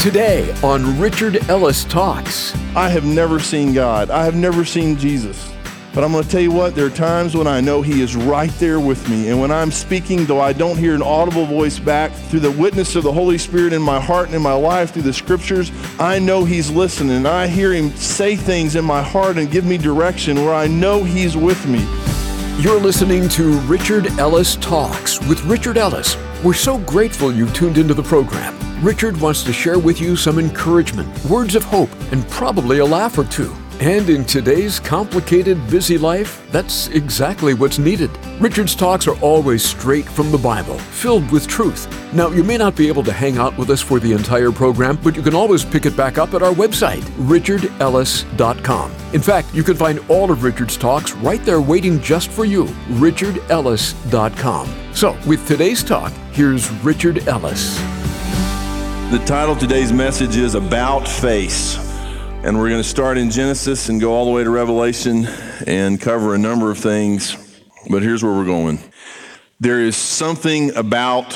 Today on Richard Ellis Talks. I have never seen God. I have never seen Jesus. But I'm going to tell you what, there are times when I know He is right there with me. And when I'm speaking, though I don't hear an audible voice back, through the witness of the Holy Spirit in my heart and in my life, through the Scriptures, I know He's listening. And I hear Him say things in my heart and give me direction where I know He's with me. You're listening to Richard Ellis Talks with Richard Ellis. We're so grateful you've tuned into the program. Richard wants to share with you some encouragement, words of hope, and probably a laugh or two. And in today's complicated, busy life, that's exactly what's needed. Richard's talks are always straight from the Bible, filled with truth. Now, you may not be able to hang out with us for the entire program, but you can always pick it back up at our website, richardellis.com. In fact, you can find all of Richard's talks right there waiting just for you, richardellis.com. So, with today's talk, here's Richard Ellis. The title of today's message is About Face. And we're going to start in Genesis and go all the way to Revelation and cover a number of things. But here's where we're going. There is something about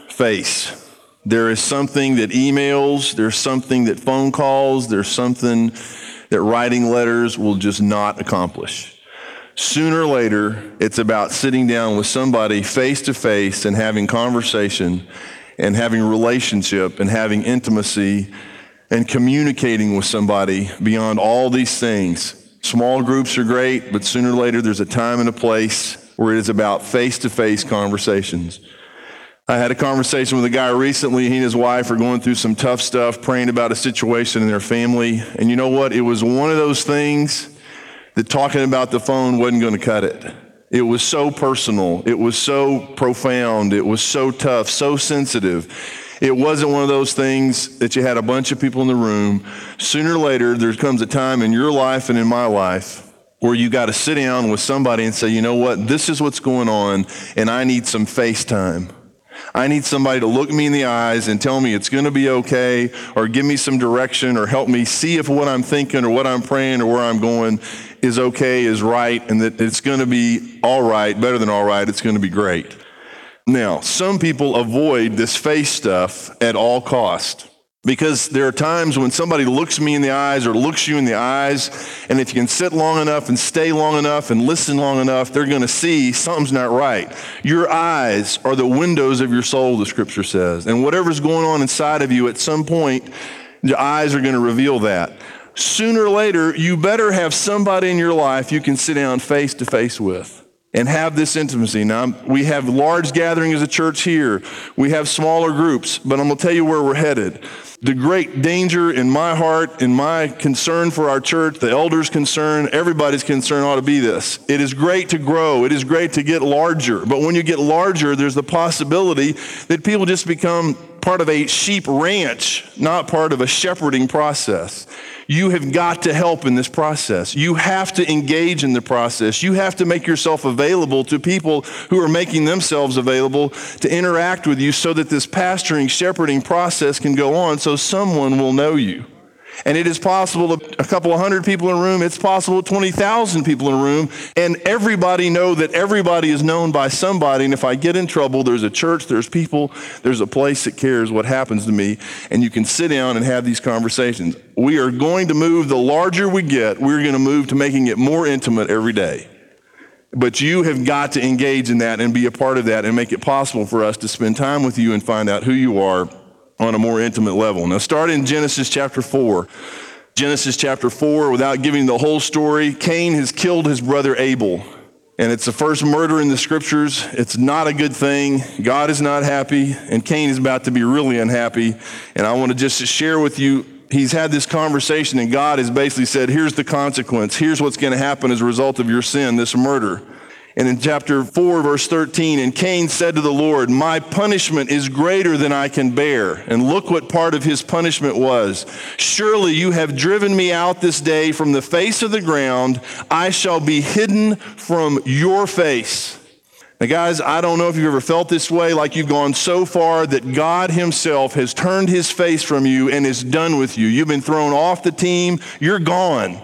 face. There is something that emails, there's something that phone calls, there's something that writing letters will just not accomplish. Sooner or later, it's about sitting down with somebody face to face and having conversation and having relationship and having intimacy and communicating with somebody beyond all these things. Small groups are great, but sooner or later there's a time and a place where it is about face-to-face conversations. I had a conversation with a guy recently. He and his wife are going through some tough stuff, praying about a situation in their family. And you know what? It was one of those things that talking about the phone wasn't going to cut it. It was so personal. It was so profound. It was so tough, so sensitive. It wasn't one of those things that you had a bunch of people in the room. Sooner or later, there comes a time in your life and in my life where you got to sit down with somebody and say, you know what, this is what's going on, and I need some face time. I need somebody to look me in the eyes and tell me it's going to be okay, or give me some direction, or help me see if what I'm thinking or what I'm praying or where I'm going is okay, is right, and that it's going to be all right, better than all right, it's going to be great. Now, some people avoid this face stuff at all cost, because there are times when somebody looks me in the eyes or looks you in the eyes, and if you can sit long enough and stay long enough and listen long enough, they're going to see something's not right. Your eyes are the windows of your soul, the Scripture says, and whatever's going on inside of you, at some point, your eyes are going to reveal that. Sooner or later, you better have somebody in your life you can sit down face to face with and have this intimacy. Now, we have large gatherings as a church here. We have smaller groups, but I'm going to tell you where we're headed. The great danger in my heart, in my concern for our church, the elders' concern, everybody's concern ought to be this. It is great to grow. It is great to get larger. But when you get larger, there's the possibility that people just become part of a sheep ranch, not part of a shepherding process. You have got to help in this process. You have to engage in the process. You have to make yourself available to people who are making themselves available to interact with you so that this pastoring, shepherding process can go on so someone will know you. And it is possible to a couple of hundred people in a room. It's possible 20,000 people in a room. And everybody know that everybody is known by somebody. And if I get in trouble, there's a church, there's people, there's a place that cares what happens to me. And you can sit down and have these conversations. We are going to move, the larger we get, we're going to move to making it more intimate every day. But you have got to engage in that and be a part of that and make it possible for us to spend time with you and find out who you are on a more intimate level. Now, start in Genesis chapter 4. Genesis chapter 4, without giving the whole story, Cain has killed his brother Abel. And it's the first murder in the Scriptures. It's not a good thing. God is not happy, and Cain is about to be really unhappy. And I want to just share with you, he's had this conversation, and God has basically said, here's the consequence. Here's what's going to happen as a result of your sin, this murder. And in chapter 4, verse 13, and Cain said to the Lord, my punishment is greater than I can bear. And look what part of his punishment was. Surely you have driven me out this day from the face of the ground. I shall be hidden from your face. Now, guys, I don't know if you've ever felt this way, like you've gone so far that God himself has turned his face from you and is done with you. You've been thrown off the team. You're gone.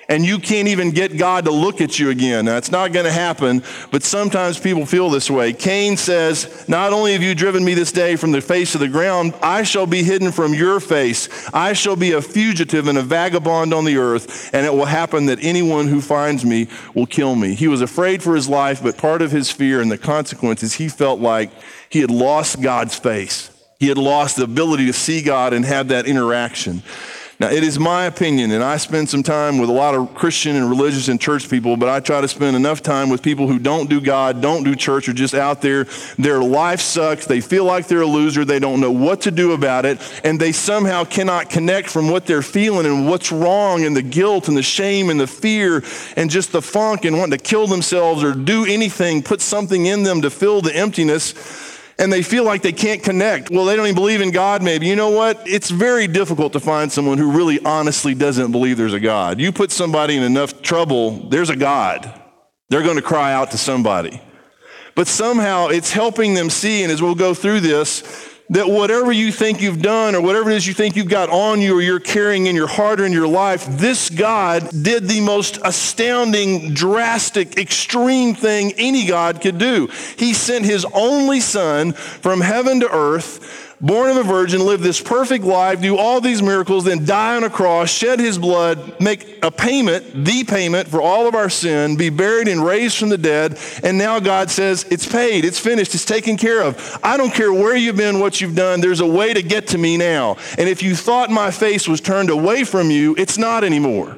and you can't even get God to look at you again. Now, it's not going to happen, but sometimes people feel this way. Cain says, not only have you driven me this day from the face of the ground, I shall be hidden from your face. I shall be a fugitive and a vagabond on the earth, and it will happen that anyone who finds me will kill me. He was afraid for his life, but part of his fear and the consequences, he felt like he had lost God's face. He had lost the ability to see God and have that interaction. Now, it is my opinion, and I spend some time with a lot of Christian and religious and church people, but I try to spend enough time with people who don't do God, don't do church, or just out there. Their life sucks. They feel like they're a loser. They don't know what to do about it, and they somehow cannot connect from what they're feeling and what's wrong and the guilt and the shame and the fear and just the funk and wanting to kill themselves or do anything, put something in them to fill the emptiness. And they feel like they can't connect. Well, they don't even believe in God, maybe. You know what? It's very difficult to find someone who really honestly doesn't believe there's a God. You put somebody in enough trouble, there's a God. They're going to cry out to somebody. But somehow it's helping them see, and as we'll go through this, that whatever you think you've done or whatever it is you think you've got on you or you're carrying in your heart or in your life, this God did the most astounding, drastic, extreme thing any God could do. He sent his only son from heaven to earth, born of a virgin, live this perfect life, do all these miracles, then die on a cross, shed his blood, make a payment, the payment for all of our sin, be buried and raised from the dead, and now God says, it's paid, it's finished, it's taken care of. I don't care where you've been, what you've done, there's a way to get to me now. And if you thought my face was turned away from you, it's not anymore.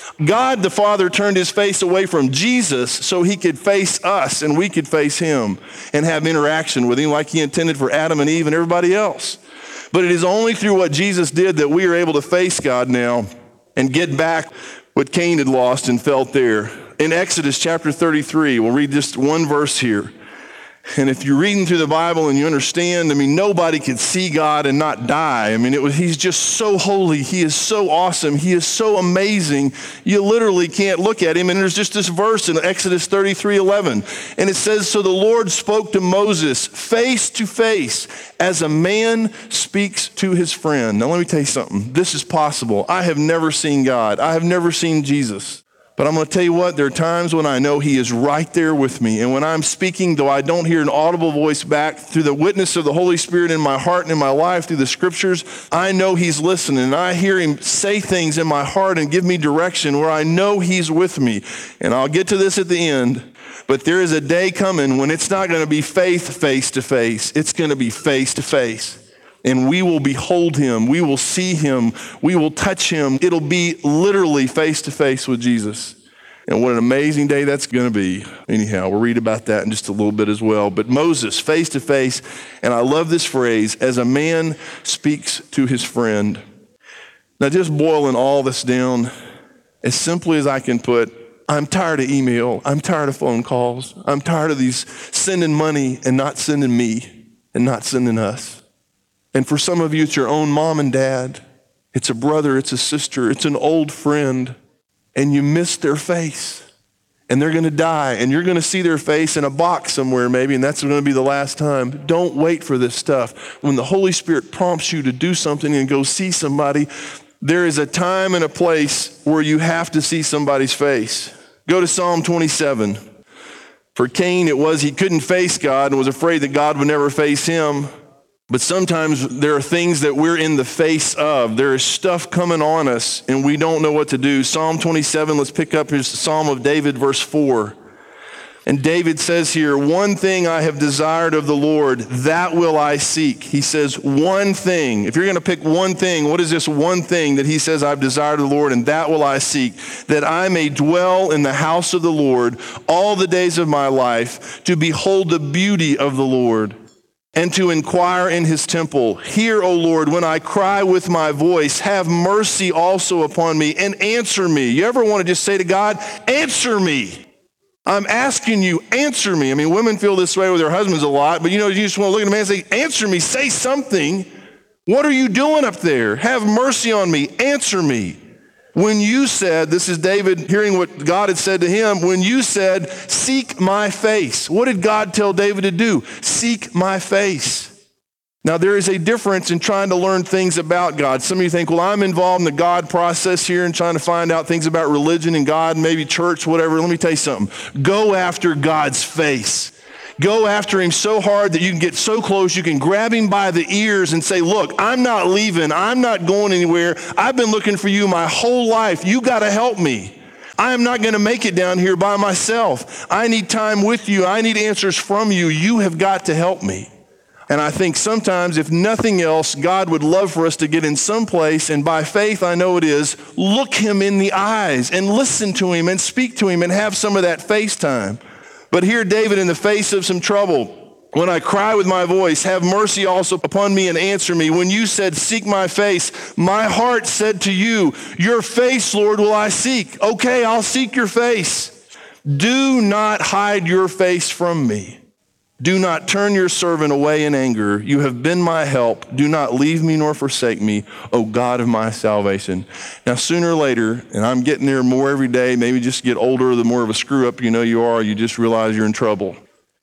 God the Father turned his face away from Jesus so he could face us and we could face him and have interaction with him like he intended for Adam and Eve and everybody else. But it is only through what Jesus did that we are able to face God now and get back what Cain had lost and felt there. In Exodus chapter 33, we'll read just one verse here. And if you're reading through the Bible and you understand, nobody could see God and not die. He's just so holy. He is so awesome. He is so amazing. You literally can't look at him. And there's just this verse in Exodus 33:11. And it says, so the Lord spoke to Moses face to face as a man speaks to his friend. Now let me tell you something. This is possible. I have never seen God. I have never seen Jesus. But I'm going to tell you what, there are times when I know he is right there with me. And when I'm speaking, though I don't hear an audible voice back, through the witness of the Holy Spirit in my heart and in my life, through the scriptures, I know he's listening. And I hear him say things in my heart and give me direction where I know he's with me. And I'll get to this at the end. But there is a day coming when it's not going to be faith face to face. It's going to be face to face. And we will behold him. We will see him. We will touch him. It'll be literally face to face with Jesus. And what an amazing day that's going to be. Anyhow, we'll read about that in just a little bit as well. But Moses, face to face, and I love this phrase, as a man speaks to his friend. Now just boiling all this down, as simply as I can put, I'm tired of email. I'm tired of phone calls. I'm tired of these sending money and not sending me and not sending us. And for some of you, it's your own mom and dad. It's a brother, it's a sister, it's an old friend, and you miss their face. And they're going to die, and you're going to see their face in a box somewhere maybe, and that's going to be the last time. Don't wait for this stuff. When the Holy Spirit prompts you to do something and go see somebody, there is a time and a place where you have to see somebody's face. Go to Psalm 27. For Cain, it was he couldn't face God and was afraid that God would never face him. But sometimes there are things that we're in the face of. There is stuff coming on us and we don't know what to do. Psalm 27, let's pick up his Psalm of David, verse 4. And David says here, one thing I have desired of the Lord, that will I seek. He says one thing. If you're going to pick one thing, what is this one thing that he says I've desired of the Lord, and that will I seek? That I may dwell in the house of the Lord all the days of my life, to behold the beauty of the Lord, and to inquire in his temple. Hear, O Lord, when I cry with my voice, have mercy also upon me and answer me. You ever want to just say to God, answer me? I'm asking you, answer me. Women feel this way with their husbands a lot, but you just want to look at a man and say, answer me, say something. What are you doing up there? Have mercy on me, answer me. When you said, this is David hearing what God had said to him, when you said, seek my face. What did God tell David to do? Seek my face. Now, there is a difference in trying to learn things about God. Some of you think, well, I'm involved in the God process here and trying to find out things about religion and God, maybe church, whatever. Let me tell you something. Go after God's face. Go after him so hard that you can get so close, you can grab him by the ears and say, look, I'm not leaving. I'm not going anywhere. I've been looking for you my whole life. You got to help me. I am not going to make it down here by myself. I need time with you. I need answers from you. You have got to help me. And I think sometimes, if nothing else, God would love for us to get in some place, and by faith, I know it is, look him in the eyes and listen to him and speak to him and have some of that face time. But here David, in the face of some trouble, when I cry with my voice, have mercy also upon me and answer me. When you said, seek my face, my heart said to you, your face, Lord, will I seek. Okay, I'll seek your face. Do not hide your face from me. Do not turn your servant away in anger. You have been my help. Do not leave me nor forsake me, O God of my salvation. Now, sooner or later, and I'm getting there more every day, maybe just get older, the more of a screw up you know you are, you just realize you're in trouble.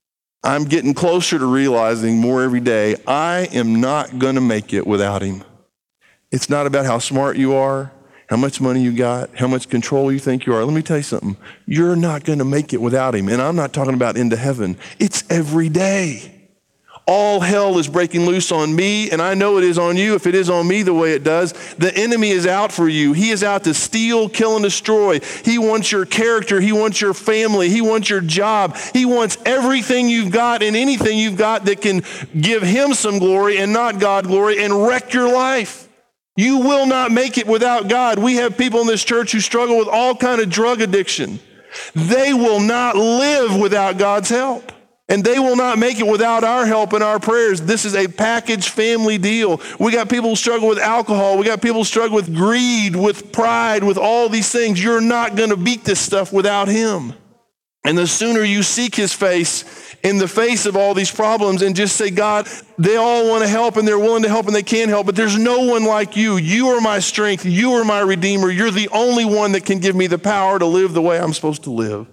I'm getting closer to realizing more every day, I am not going to make it without him. It's not about how smart you are, how much money you got, how much control you think you are. Let me tell you something. You're not going to make it without him. And I'm not talking about into heaven. It's every day. All hell is breaking loose on me, and I know it is on you if it is on me the way it does. The enemy is out for you. He is out to steal, kill, and destroy. He wants your character. He wants your family. He wants your job. He wants everything you've got and anything you've got that can give him some glory and not God glory and wreck your life. You will not make it without God. We have people in this church who struggle with all kind of drug addiction. They will not live without God's help. And they will not make it without our help and our prayers. This is a package family deal. We got people who struggle with alcohol. We got people who struggle with greed, with pride, with all these things. You're not going to beat this stuff without him. And the sooner you seek his face in the face of all these problems and just say, God, they all want to help and they're willing to help and they can help, but there's no one like you. You are my strength. You are my redeemer. You're the only one that can give me the power to live the way I'm supposed to live.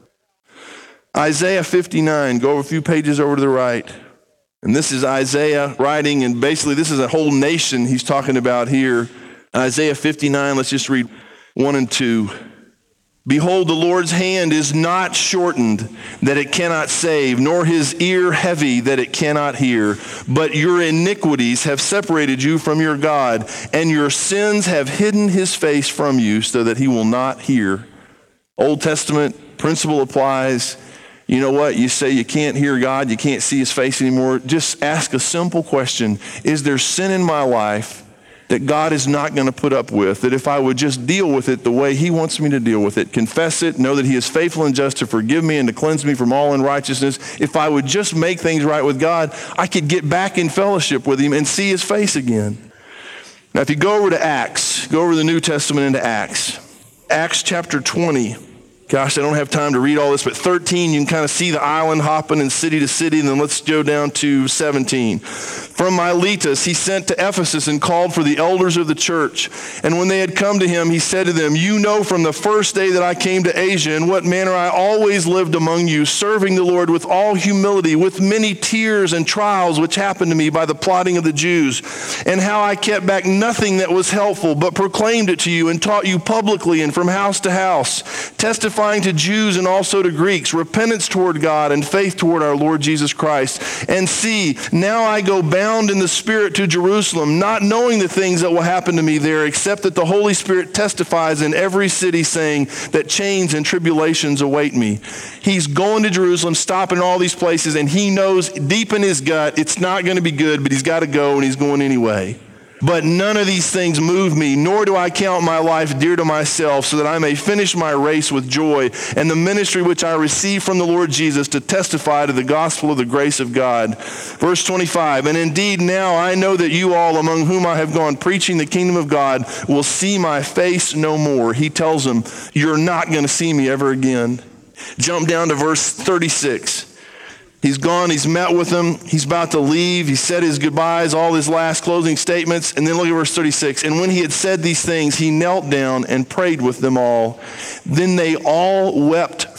Isaiah 59, go over a few pages over to the right. And this is Isaiah writing, and basically this is a whole nation he's talking about here. Isaiah 59, let's just read 1 and 2. Behold, the Lord's hand is not shortened, that it cannot save, nor his ear heavy, that it cannot hear. But your iniquities have separated you from your God, and your sins have hidden his face from you, so that he will not hear. Old Testament principle applies. You know what? You say you can't hear God, you can't see his face anymore. Just ask a simple question. Is there sin in my life that God is not going to put up with, that if I would just deal with it the way he wants me to deal with it, confess it, know that he is faithful and just to forgive me and to cleanse me from all unrighteousness, if I would just make things right with God, I could get back in fellowship with him and see his face again. Now, if you go over to Acts, go over the New Testament into Acts. Acts chapter 20. Gosh, I don't have time to read all this, but 13, you can kind of see the island hopping and city to city, and then let's go down to 17. From Miletus, he sent to Ephesus and called for the elders of the church. And when they had come to him, he said to them, you know from the first day that I came to Asia in what manner I always lived among you, serving the Lord with all humility, with many tears and trials which happened to me by the plotting of the Jews, and how I kept back nothing that was helpful, but proclaimed it to you and taught you publicly and from house to house, testifying to Jews and also to Greeks, repentance toward God and faith toward our Lord Jesus Christ. And see, now I go bound in the Spirit to Jerusalem, not knowing the things that will happen to me there, except that the Holy Spirit testifies in every city, saying that chains and tribulations await me. He's going to Jerusalem, stopping all these places, and he knows deep in his gut it's not going to be good, but he's got to go, and he's going anyway. But none of these things move me, nor do I count my life dear to myself, so that I may finish my race with joy and the ministry which I received from the Lord Jesus to testify to the gospel of the grace of God. Verse 25, and indeed now I know that you all among whom I have gone preaching the kingdom of God will see my face no more. He tells them, you're not going to see me ever again. Jump down to verse 36. He's gone, he's met with them, he's about to leave, he said his goodbyes, all his last closing statements, and then look at verse 36. And when he had said these things, he knelt down and prayed with them all. Then they all wept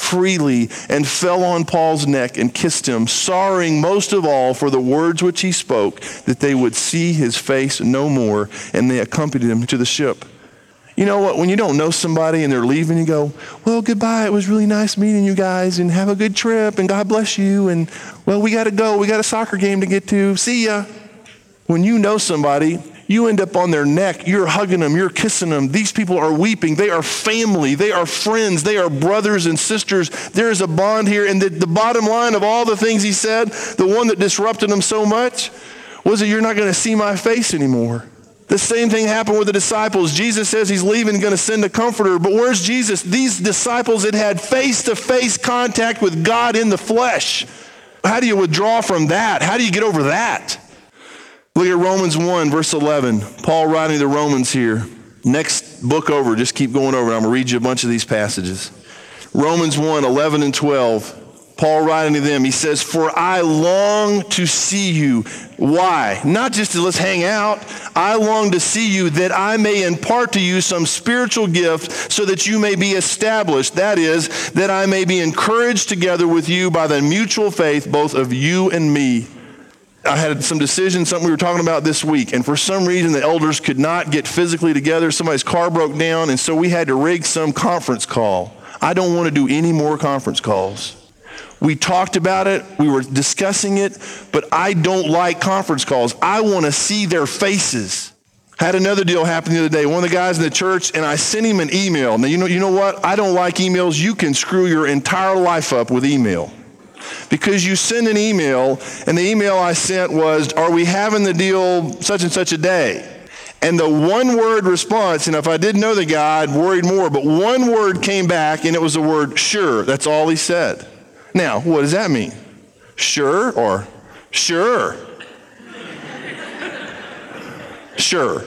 freely and fell on Paul's neck and kissed him, sorrowing most of all for the words which he spoke, that they would see his face no more, and they accompanied him to the ship. You know what, when you don't know somebody and they're leaving, you go, well, goodbye, it was really nice meeting you guys, and have a good trip, and God bless you, and well, we gotta go, we got a soccer game to get to, see ya. When you know somebody, you end up on their neck, you're hugging them, you're kissing them. These people are weeping, they are family, they are friends, they are brothers and sisters. There is a bond here, and the bottom line of all the things he said, the one that disrupted him so much, was that you're not gonna see my face anymore. The same thing happened with the disciples. Jesus says he's leaving and going to send a comforter. But where's Jesus? These disciples had had face-to-face contact with God in the flesh. How do you withdraw from that? How do you get over that? Look at Romans 1, verse 11. Paul writing to the Romans here. Next book over, just keep going over it. I'm going to read you a bunch of these passages. Romans 1, 11 and 12. Paul writing to them, he says, for I long to see you. Why? Not just to let's hang out. I long to see you that I may impart to you some spiritual gift so that you may be established. That is, that I may be encouraged together with you by the mutual faith, both of you and me. I had some decisions, something we were talking about this week, and for some reason the elders could not get physically together. Somebody's car broke down, and so we had to rig some conference call. I don't want to do any more conference calls. We talked about it, we were discussing it, but I don't like conference calls. I want to see their faces. Had another deal happen the other day. One of the guys in the church, and I sent him an email. Now, you know what? I don't like emails. You can screw your entire life up with email. Because you send an email, and the email I sent was, are we having the deal such and such a day? And the one-word response, and if I didn't know the guy, I'd worried more, but one word came back, and it was the word sure. That's all he said. Now, what does that mean? Sure or sure? Sure.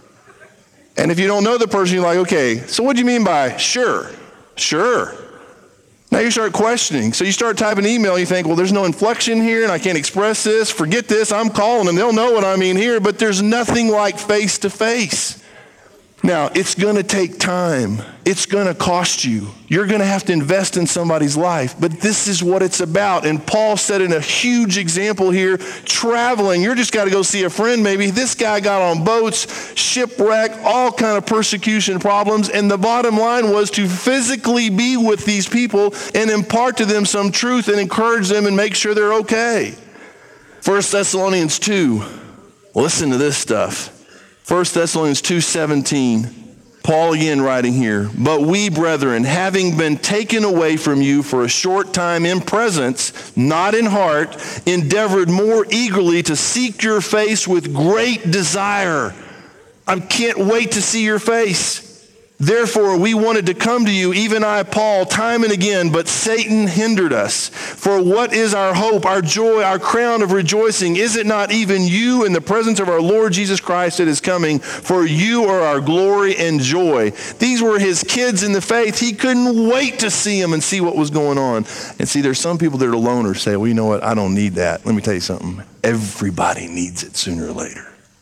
And if you don't know the person, you're like, okay, so what do you mean by sure? Sure. Now you start questioning. So you start typing email, and you think, well, there's no inflection here, and I can't express this. Forget this. I'm calling them. They'll know what I mean here, but there's nothing like face-to-face. Now, it's going to take time. It's going to cost you. You're going to have to invest in somebody's life. But this is what it's about. And Paul set in a huge example here, traveling. You're just got to go see a friend maybe. This guy got on boats, shipwreck, all kind of persecution problems. And the bottom line was to physically be with these people and impart to them some truth and encourage them and make sure they're okay. 1 Thessalonians 2. Listen to this stuff. 1 Thessalonians 2:17, Paul again writing here, but we, brethren, having been taken away from you for a short time in presence, not in heart, endeavored more eagerly to seek your face with great desire. I can't wait to see your face. Therefore, we wanted to come to you, even I, Paul, time and again, but Satan hindered us. For what is our hope, our joy, our crown of rejoicing? Is it not even you in the presence of our Lord Jesus Christ that is coming? For you are our glory and joy. These were his kids in the faith. He couldn't wait to see them and see what was going on. And see, there's some people that are loners say, well, you know what? I don't need that. Let me tell you something. Everybody needs it sooner or later.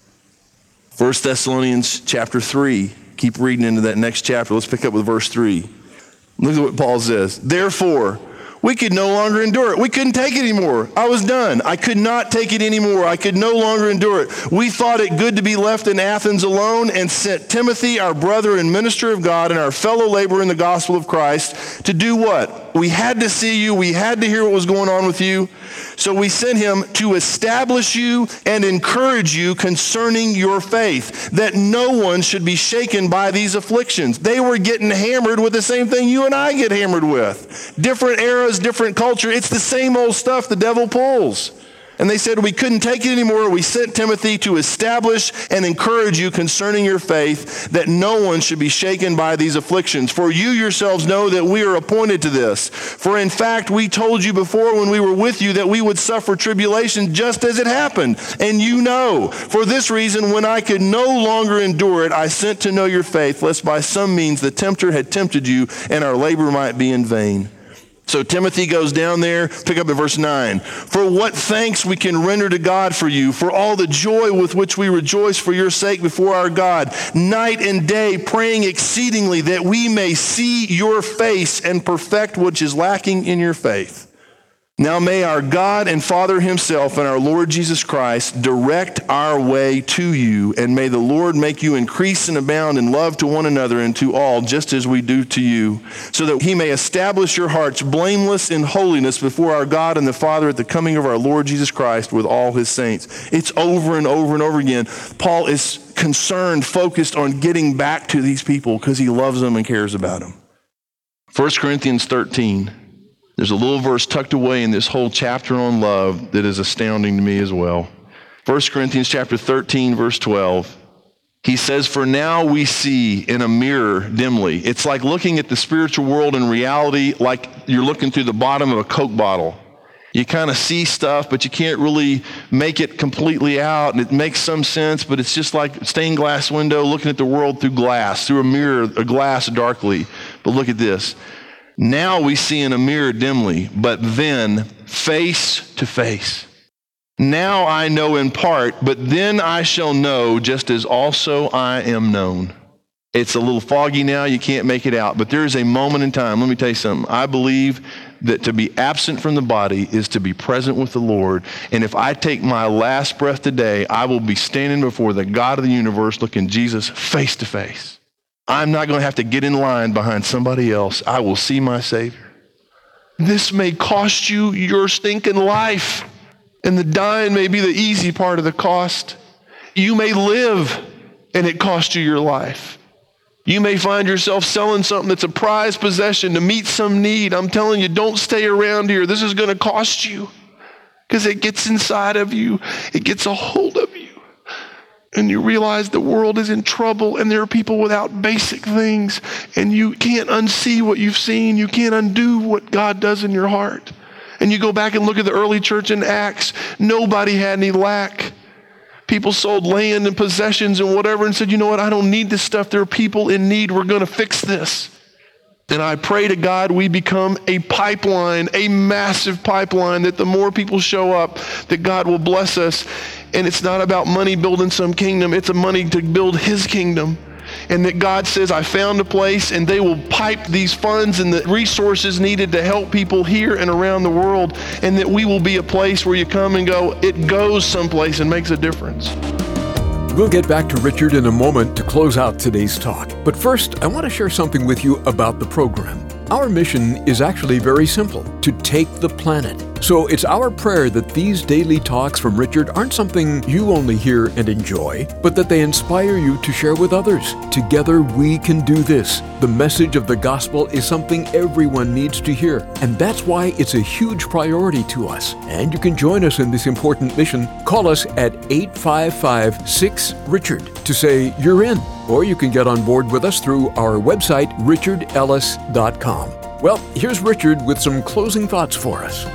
1 Thessalonians chapter 3. Keep reading into that next chapter. Let's pick up with verse 3. Look at what Paul says. Therefore, we could no longer endure it. We couldn't take it anymore. I was done. I could not take it anymore. I could no longer endure it. We thought it good to be left in Athens alone and sent Timothy, our brother and minister of God and our fellow laborer in the gospel of Christ, to do what? We had to see you. We had to hear what was going on with you. So we sent him to establish you and encourage you concerning your faith, that no one should be shaken by these afflictions. They were getting hammered with the same thing you and I get hammered with. Different eras, different culture. It's the same old stuff the devil pulls. And they said, we couldn't take it anymore. We sent Timothy to establish and encourage you concerning your faith, that no one should be shaken by these afflictions. For you yourselves know that we are appointed to this. For in fact, we told you before when we were with you that we would suffer tribulation just as it happened. And you know, for this reason, when I could no longer endure it, I sent to know your faith, lest by some means the tempter had tempted you and our labor might be in vain. So Timothy goes down there, pick up at verse 9. For what thanks we can render to God for you, for all the joy with which we rejoice for your sake before our God, night and day praying exceedingly that we may see your face and perfect what is lacking in your faith. Now may our God and Father himself and our Lord Jesus Christ direct our way to you, and may the Lord make you increase and abound in love to one another and to all, just as we do to you, so that he may establish your hearts blameless in holiness before our God and the Father at the coming of our Lord Jesus Christ with all his saints. It's over and over and over again. Paul is concerned, focused on getting back to these people because he loves them and cares about them. 1 Corinthians 13. There's a little verse tucked away in this whole chapter on love that is astounding to me as well. 1 Corinthians chapter 13, verse 12. He says, for now we see in a mirror dimly. It's like looking at the spiritual world in reality like you're looking through the bottom of a Coke bottle. You kind of see stuff, but you can't really make it completely out, and it makes some sense, but it's just like stained glass window looking at the world through glass, through a mirror, a glass darkly. But look at this. Now we see in a mirror dimly, but then face to face. Now I know in part, but then I shall know just as also I am known. It's a little foggy now, you can't make it out, but there is a moment in time. Let me tell you something. I believe that to be absent from the body is to be present with the Lord. And if I take my last breath today, I will be standing before the God of the universe looking Jesus face to face. I'm not going to have to get in line behind somebody else. I will see my Savior. This may cost you your stinking life, and the dying may be the easy part of the cost. You may live, and it costs you your life. You may find yourself selling something that's a prized possession to meet some need. I'm telling you, don't stay around here. This is going to cost you because it gets inside of you. It gets a hold of you. And you realize the world is in trouble and there are people without basic things, and you can't unsee what you've seen. You can't undo what God does in your heart. And you go back and look at the early church in Acts. Nobody had any lack. People sold land and possessions and whatever and said, you know what, I don't need this stuff. There are people in need. We're going to fix this. And I pray to God we become a pipeline, a massive pipeline, that the more people show up, that God will bless us. And it's not about money building some kingdom. It's a money to build his kingdom. And that God says, I found a place, and they will pipe these funds and the resources needed to help people here and around the world. And that we will be a place where you come and go, it goes someplace and makes a difference. We'll get back to Richard in a moment to close out today's talk. But first, I want to share something with you about the program. Our mission is actually very simple: to take the planet. So it's our prayer that these daily talks from Richard aren't something you only hear and enjoy, but that they inspire you to share with others. Together we can do this. The message of the gospel is something everyone needs to hear, and that's why it's a huge priority to us. And you can join us in this important mission. Call us at 855-6-RICHARD to say you're in. Or you can get on board with us through our website, richardellis.com. Well, here's Richard with some closing thoughts for us.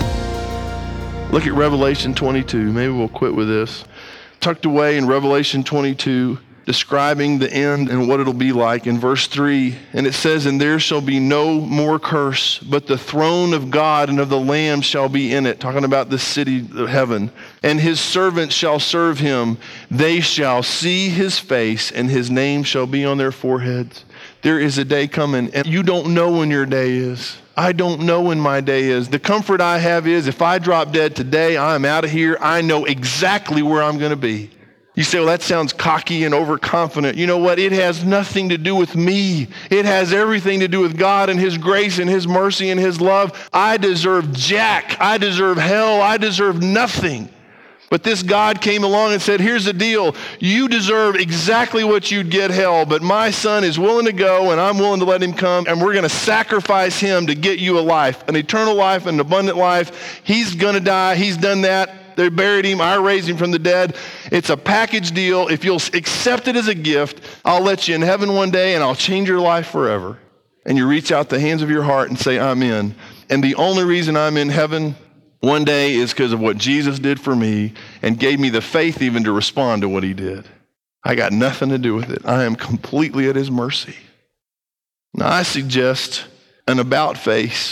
Look at Revelation 22. Maybe we'll quit with this. Tucked away in Revelation 22, describing the end and what it'll be like in verse 3. And it says, and there shall be no more curse, but the throne of God and of the Lamb shall be in it. Talking about the city of heaven. And his servants shall serve him. They shall see his face, and his name shall be on their foreheads. There is a day coming, and you don't know when your day is. I don't know when my day is. The comfort I have is if I drop dead today, I'm out of here. I know exactly where I'm going to be. You say, well, that sounds cocky and overconfident. You know what? It has nothing to do with me. It has everything to do with God and his grace and his mercy and his love. I deserve jack. I deserve hell. I deserve nothing. But this God came along and said, here's the deal. You deserve exactly what you'd get, hell, but my son is willing to go, and I'm willing to let him come, and we're going to sacrifice him to get you a life, an eternal life, an abundant life. He's going to die. He's done that. They buried him. I raised him from the dead. It's a package deal. If you'll accept it as a gift, I'll let you in heaven one day, and I'll change your life forever. And you reach out the hands of your heart and say, I'm in. And the only reason I'm in heaven one day is because of what Jesus did for me and gave me the faith even to respond to what he did. I got nothing to do with it. I am completely at his mercy. Now I suggest an about face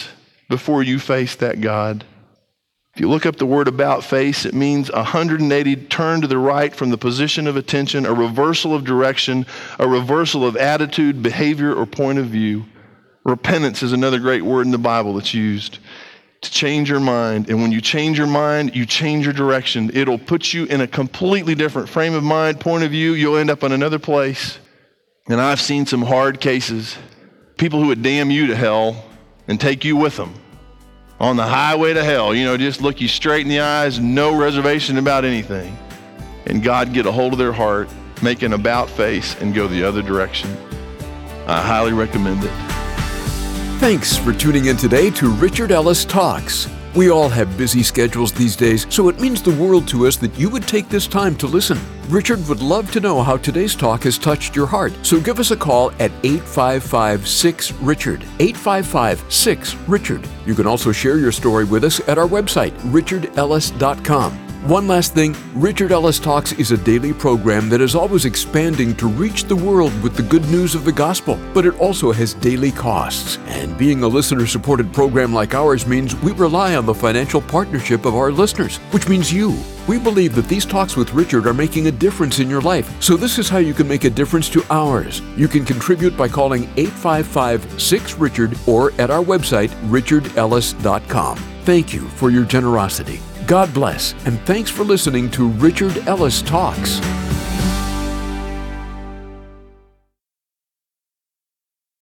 before you face that God. If you look up the word about face, it means 180 turn to the right from the position of attention, a reversal of direction, a reversal of attitude, behavior, or point of view. Repentance is another great word in the Bible that's used to change your mind. And when you change your mind, you change your direction. It'll put you in a completely different frame of mind, point of view. You'll end up in another place. And I've seen some hard cases. People who would damn you to hell and take you with them on the highway to hell, just look you straight in the eyes, no reservation about anything. And God get a hold of their heart, make an about face, and go the other direction. I highly recommend it. Thanks for tuning in today to Richard Ellis Talks. We all have busy schedules these days, so it means the world to us that you would take this time to listen. Richard would love to know how today's talk has touched your heart, so give us a call at 855-6-RICHARD, 855-6-RICHARD. You can also share your story with us at our website, richardellis.com. One last thing, Richard Ellis Talks is a daily program that is always expanding to reach the world with the good news of the gospel, but it also has daily costs. And being a listener-supported program like ours means we rely on the financial partnership of our listeners, which means you. We believe that these talks with Richard are making a difference in your life, so this is how you can make a difference to ours. You can contribute by calling 855-6-RICHARD or at our website, richardellis.com. Thank you for your generosity. God bless, and thanks for listening to Richard Ellis Talks.